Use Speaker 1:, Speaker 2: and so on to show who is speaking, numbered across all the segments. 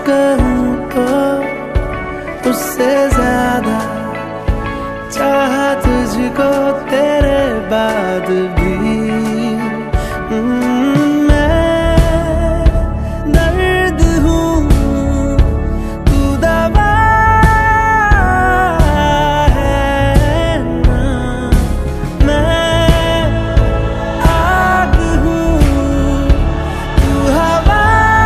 Speaker 1: कहूँ तो उससे ज्यादा चाहा तुझको तेरे बाद भी। मैं दर्द हूँ तू दवा है ना, मैं आग हूँ तू हवा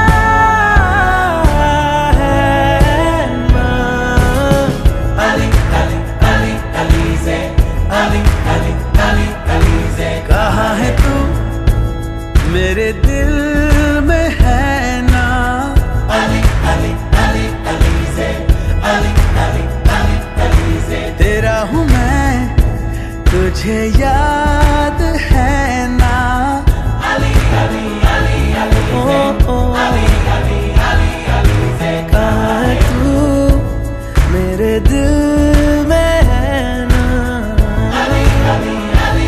Speaker 1: है ना। अली अली अली अलीज़े, अली अली अली अलीज़े, कहाँ है तू मेरे दिल में है ना। अली अली अली अलीज़े, अली अली अली अलीज़े, तेरा हूँ मैं तुझे याद है ना। अली अली अली अलीज़े, अली अली अली अलीज़े, कहाँ है तू मेरे दिल में है ना। अली अली अली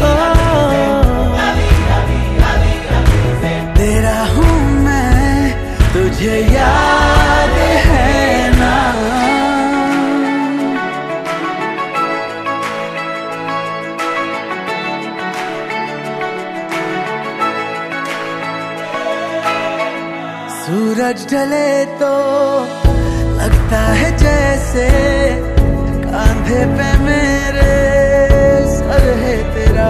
Speaker 1: अलीज़े, तेरा हूँ मैं तुझे याद है ना। सूरज ढले तो लगता है जैसे कांधे पे मेरे सर है तेरा।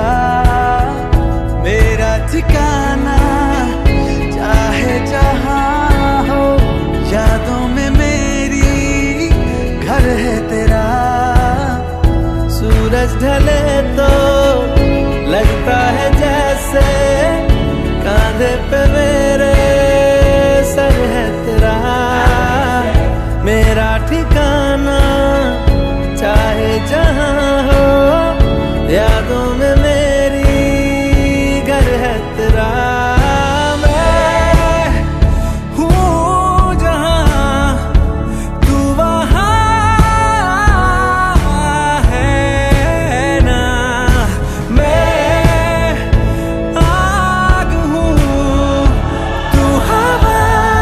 Speaker 1: मेरा ठिकाना चाहे जहाँ हो, यादों में मेरी घर है तेरा। सूरज ढले तो लगता है जैसे कांधे पे मेरे सर है तेरा। मेरा ठिकाना चाहे जहाँ हो, यादों में मेरी घर है तेरा। मैं हूँ जहाँ तू वहाँ है ना। मैं आग हूँ तू हवा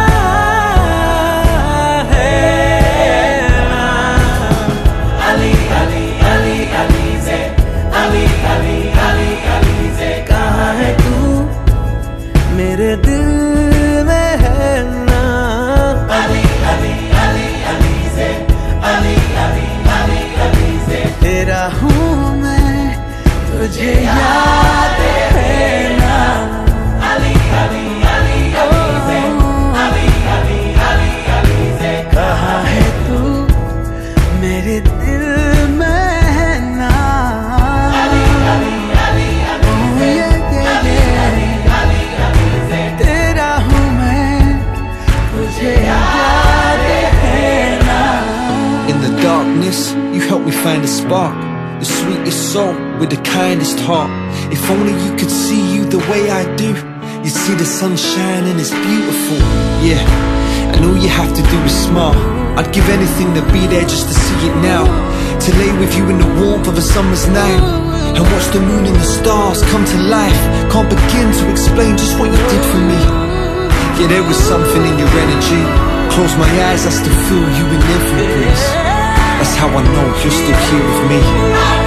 Speaker 1: है ना। अली अली अली अलीज़े, अली अली अली अलीज़े, कहाँ है तू मेरे दिल में है ना। अली अली अली अलीज़े, अली अली अली अलीज़े, तेरा हूँ मैं तुझे याद है ना। अली अली अली अलीज़े, अली अली अली अलीज़े, कहाँ है तू मेरे दिल में है ना। अली अली अली अलीज़े, तेरा हूँ मैं तुझे याद है ना।
Speaker 2: In the darkness, you helped me find a spark, the sweetest soul with the kindest heart. If only you could see you the way I do, you'd see the sunshine and it's beautiful. Yeah, and all you have to do is smile. I'd give anything to be there just to see it now, to lay with you in the warmth of a summer's night and watch the moon and the stars come to life. Can't begin to explain just what you did for me. Yeah, there was something in your energy. Close my eyes, I still feel you in every breeze. That's how I know you're still here with me.